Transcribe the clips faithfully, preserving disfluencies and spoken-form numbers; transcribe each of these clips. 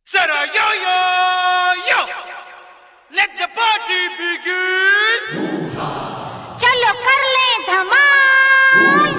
Sarah, yo, yo, yo! Let the party begin! चलो कर ले धमाल।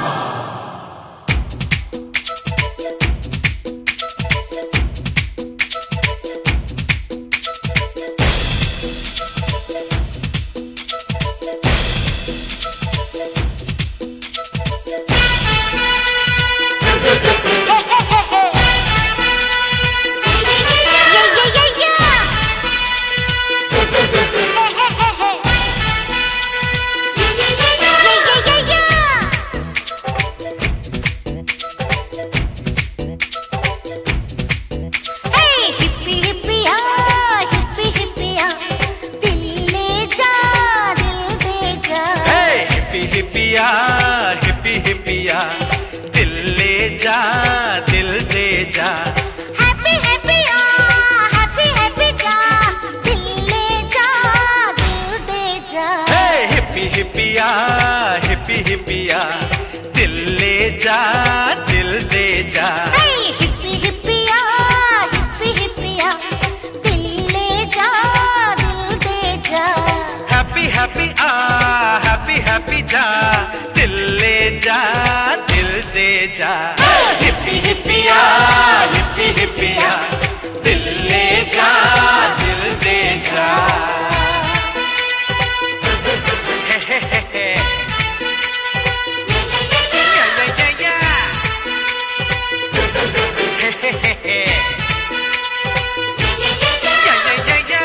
हिप्पिया हिप्पी हिप्पिया दिल ले जा दिल दे जा हैप्पी हैप्पिया हैप्पी हैप्पिया दिल ले जा दिल दे जा हे हिप्पी हिप्पिया हिप्पी हिप्पिया दिल ले जा दिल दे जा हे हिप्पी हिप्पिया हिप्पी हिप्पिया दिल ले जा दिल दे जा हैप्पी हैप्पी आ हैप्पी हैप्पी जा दिल ले जा दिल दे जा हिप्पी हिप्पिया हिप्पी हिप्पिया दिल ले जा दिल दे जा हे हे हे हे या या या या हे हे हे हे या या या या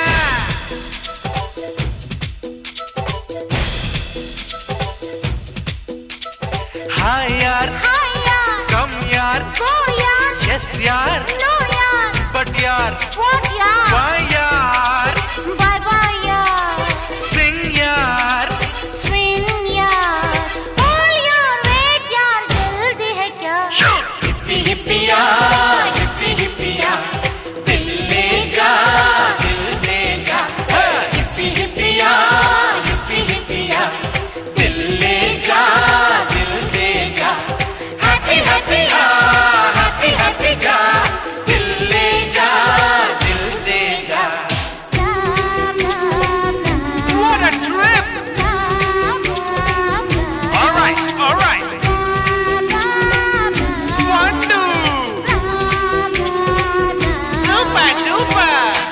हाँ यार हाय यार कम यार गो यार यस यार नो यार बट यार व्हाट यार वाई यार बाय बाय यार सिंग यार स्विंग यार ऑल यार वेट यार जल्दी है क्या हिप्पी हिप्पिया हिप्पी हिप्पिया दिल ले जा दिल दे जा हिप्पी हिप्पिया हिप्पी हिप्पिया दिल ले जा दिल दे जा हैप्पी हैप्पी आ हैप्पी हैप्पी जा दिल ले जा दिल दे जा What a trip! All right, all right. One, two. Super duper.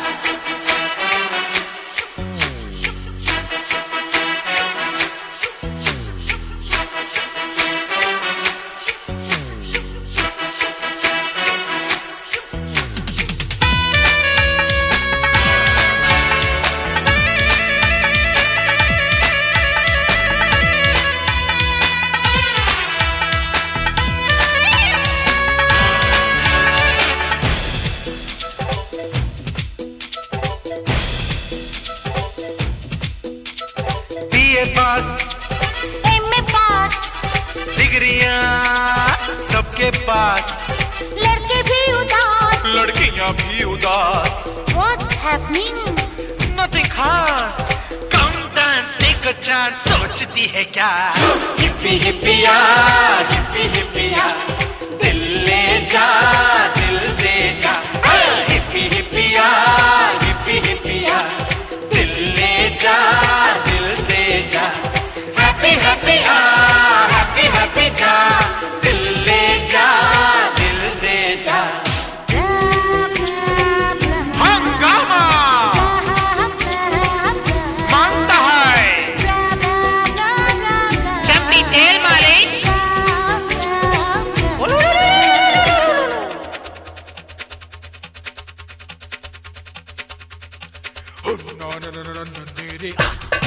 BA pass MA pass डिग्रियां सबके पास लड़के भी उदास लड़कियां भी उदास What's happening? नथिंग खास come dance take a chance सोचती है क्या हिप्पी हिप्पिया हिप्पी हिप्पिया दिल ले जा दिल दे जा हिप्पी हिप्पिया हिप्पी हिप्पिया दिल ले जा दिल दे जा हैप्पी हैप्पी आ हैप्पी हैप्पी जा दिल ले जा दिल दे जा हंगामा मांगता है चपटी तेल मालिश no no no no no no